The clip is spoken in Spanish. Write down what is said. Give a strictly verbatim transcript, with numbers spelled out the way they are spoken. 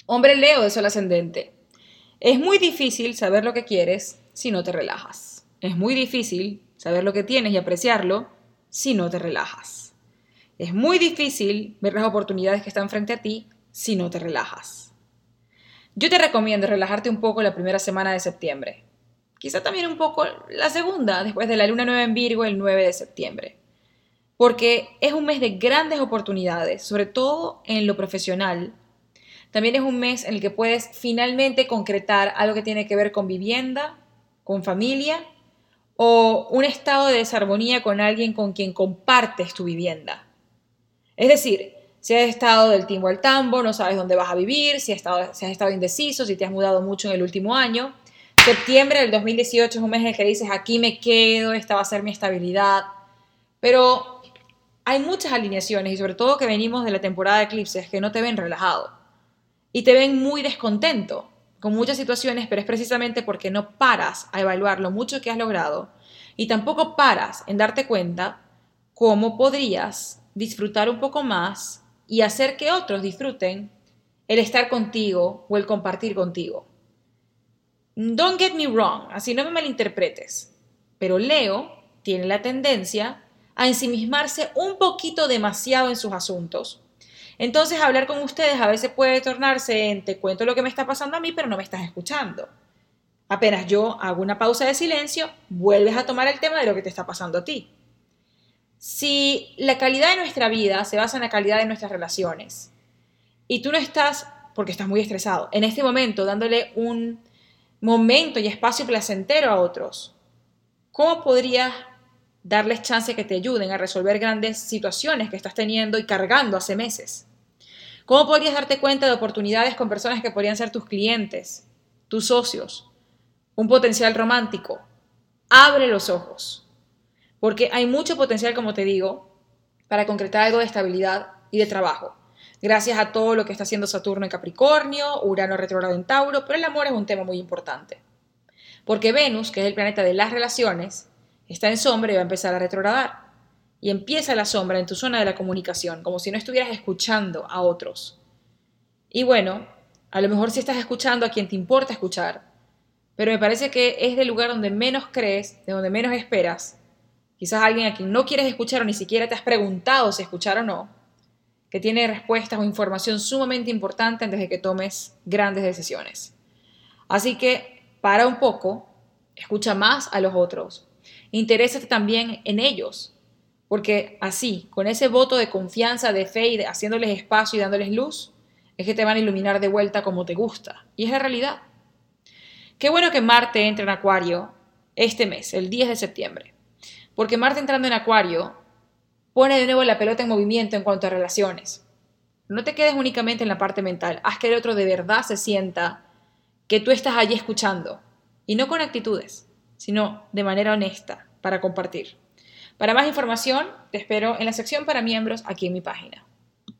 Hombre Leo de Sol ascendente. Es muy difícil saber lo que quieres si no te relajas. Es muy difícil saber lo que tienes y apreciarlo si no te relajas. Es muy difícil ver las oportunidades que están frente a ti si no te relajas. Yo te recomiendo relajarte un poco la primera semana de septiembre. Quizá también un poco la segunda, después de la luna nueva en Virgo, el nueve de septiembre. Porque es un mes de grandes oportunidades, sobre todo en lo profesional. También es un mes en el que puedes finalmente concretar algo que tiene que ver con vivienda, con familia o un estado de desarmonía con alguien con quien compartes tu vivienda. Es decir, si has estado del timbo al tambo, no sabes dónde vas a vivir, si has estado, si has estado indeciso, si te has mudado mucho en el último año. Septiembre del dos mil dieciocho es un mes en el que dices, aquí me quedo, esta va a ser mi estabilidad. Pero hay muchas alineaciones y sobre todo que venimos de la temporada de eclipses que no te ven relajado y te ven muy descontento con muchas situaciones, pero es precisamente porque no paras a evaluar lo mucho que has logrado y tampoco paras en darte cuenta cómo podrías disfrutar un poco más y hacer que otros disfruten el estar contigo o el compartir contigo. Don't get me wrong, así no me malinterpretes, pero Leo tiene la tendencia a ensimismarse un poquito demasiado en sus asuntos. Entonces hablar con ustedes a veces puede tornarse en te cuento lo que me está pasando a mí, pero no me estás escuchando. Apenas yo hago una pausa de silencio, vuelves a tomar el tema de lo que te está pasando a ti. Si la calidad de nuestra vida se basa en la calidad de nuestras relaciones y tú no estás, porque estás muy estresado, en este momento dándole un momento y espacio placentero a otros, ¿cómo podrías darles chance que te ayuden a resolver grandes situaciones que estás teniendo y cargando hace meses? ¿Cómo podrías darte cuenta de oportunidades con personas que podrían ser tus clientes, tus socios, un potencial romántico? Abre los ojos, porque hay mucho potencial, como te digo, para concretar algo de estabilidad y de trabajo, gracias a todo lo que está haciendo Saturno en Capricornio, Urano retrógrado en Tauro, pero el amor es un tema muy importante. Porque Venus, que es el planeta de las relaciones, está en sombra y va a empezar a retrogradar. Y empieza la sombra en tu zona de la comunicación, como si no estuvieras escuchando a otros. Y bueno, a lo mejor sí estás escuchando a quien te importa escuchar, pero me parece que es del lugar donde menos crees, de donde menos esperas, quizás alguien a quien no quieres escuchar o ni siquiera te has preguntado si escuchar o no, que tiene respuestas o información sumamente importante antes de que tomes grandes decisiones. Así que para un poco, escucha más a los otros, interésate también en ellos, porque así, con ese voto de confianza, de fe y de haciéndoles espacio y dándoles luz, es que te van a iluminar de vuelta como te gusta. Y es la realidad. Qué bueno que Marte entre en Acuario este mes, el diez de septiembre, porque Marte entrando en Acuario pone de nuevo la pelota en movimiento en cuanto a relaciones. No te quedes únicamente en la parte mental, haz que el otro de verdad se sienta que tú estás allí escuchando, y no con actitudes, sino de manera honesta, para compartir. Para más información, te espero en la sección para miembros aquí en mi página.